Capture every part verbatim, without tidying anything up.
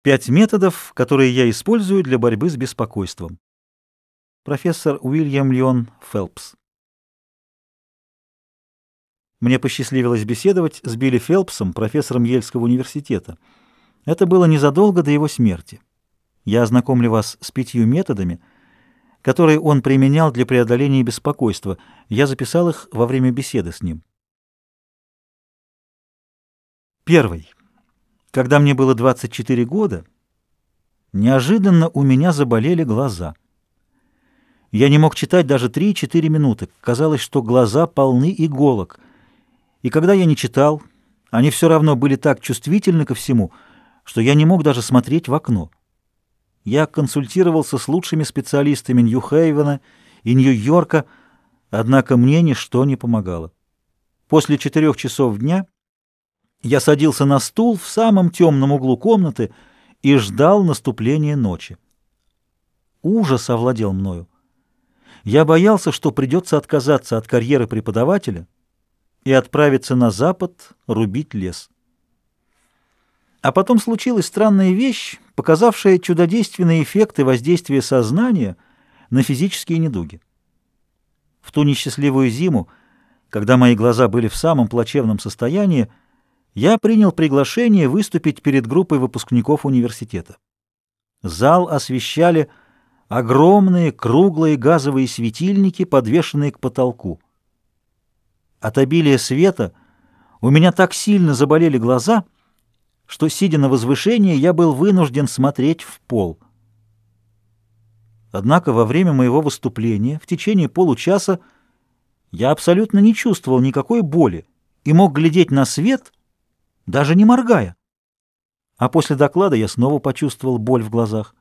Пять методов, которые я использую для борьбы с беспокойством. Профессор Уильям Лион Фелпс. Мне посчастливилось беседовать с Билли Фелпсом, профессором Ельского университета. Это было незадолго до его смерти. Я ознакомлю вас с пятью методами, которые он применял для преодоления беспокойства. Я записал их во время беседы с ним. Первый. Когда мне было двадцать четыре года, неожиданно у меня заболели глаза. Я не мог читать даже три-четыре минуты. Казалось, что глаза полны иголок. И когда я не читал, они все равно были так чувствительны ко всему, что я не мог даже смотреть в окно. Я консультировался с лучшими специалистами Нью-Хейвена и Нью-Йорка, однако мне ничто не помогало. После четырех часов дня я садился на стул в самом темном углу комнаты и ждал наступления ночи. Ужас овладел мною. Я боялся, что придется отказаться от карьеры преподавателя и отправиться на запад рубить лес. А потом случилась странная вещь, показавшая чудодейственные эффекты воздействия сознания на физические недуги. В ту несчастливую зиму, когда мои глаза были в самом плачевном состоянии, я принял приглашение выступить перед группой выпускников университета. Зал освещали огромные круглые газовые светильники, подвешенные к потолку. От обилия света у меня так сильно заболели глаза, что, сидя на возвышении, я был вынужден смотреть в пол. Однако во время моего выступления в течение получаса я абсолютно не чувствовал никакой боли и мог глядеть на свет, даже не моргая. А после доклада я снова почувствовал боль в глазах.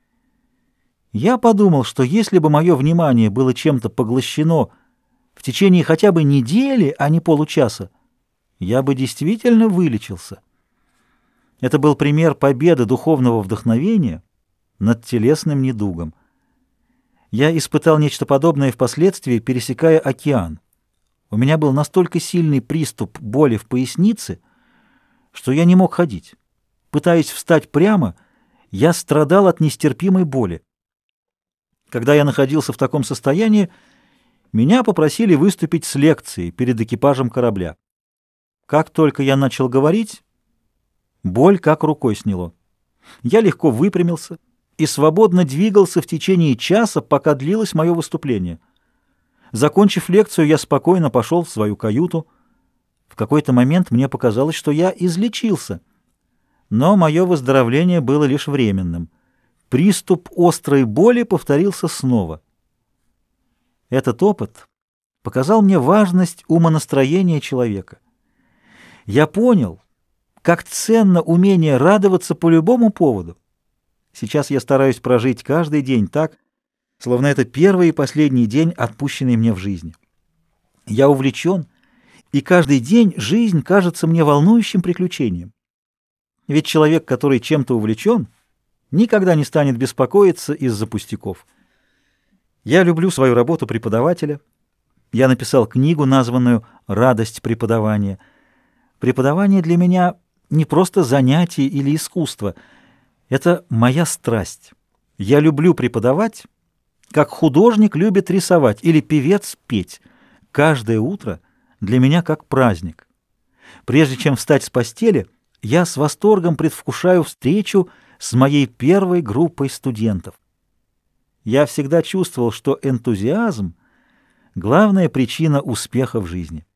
Я подумал, что если бы мое внимание было чем-то поглощено в течение хотя бы недели, а не получаса, я бы действительно вылечился. Это был пример победы духовного вдохновения над телесным недугом. Я испытал нечто подобное впоследствии, пересекая океан. У меня был настолько сильный приступ боли в пояснице, что я не мог ходить. Пытаясь встать прямо, я страдал от нестерпимой боли. Когда я находился в таком состоянии, меня попросили выступить с лекцией перед экипажем корабля. Как только я начал говорить, боль как рукой сняло. Я легко выпрямился и свободно двигался в течение часа, пока длилось мое выступление. Закончив лекцию, я спокойно пошел в свою каюту. В какой-то момент мне показалось, что я излечился. Но мое выздоровление было лишь временным. Приступ острой боли повторился снова. Этот опыт показал мне важность умонастроения человека. Я понял, как ценно умение радоваться по любому поводу. Сейчас я стараюсь прожить каждый день так, словно это первый и последний день, отпущенный мне в жизни. Я увлечен, и каждый день жизнь кажется мне волнующим приключением. Ведь человек, который чем-то увлечен, никогда не станет беспокоиться из-за пустяков. Я люблю свою работу преподавателя. Я написал книгу, названную «Радость преподавания». Преподавание для меня не просто занятие или искусство. Это моя страсть. Я люблю преподавать, как художник любит рисовать или певец петь. Каждое утро для меня как праздник. Прежде чем встать с постели, я с восторгом предвкушаю встречу с моей первой группой студентов. Я всегда чувствовал, что энтузиазм — главная причина успеха в жизни.